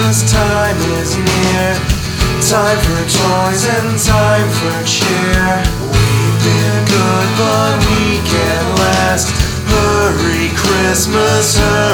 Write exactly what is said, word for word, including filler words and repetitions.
Christmas time is near. Time for toys and time for cheer. We've been good but we can't last. Hurry Christmas, hurry.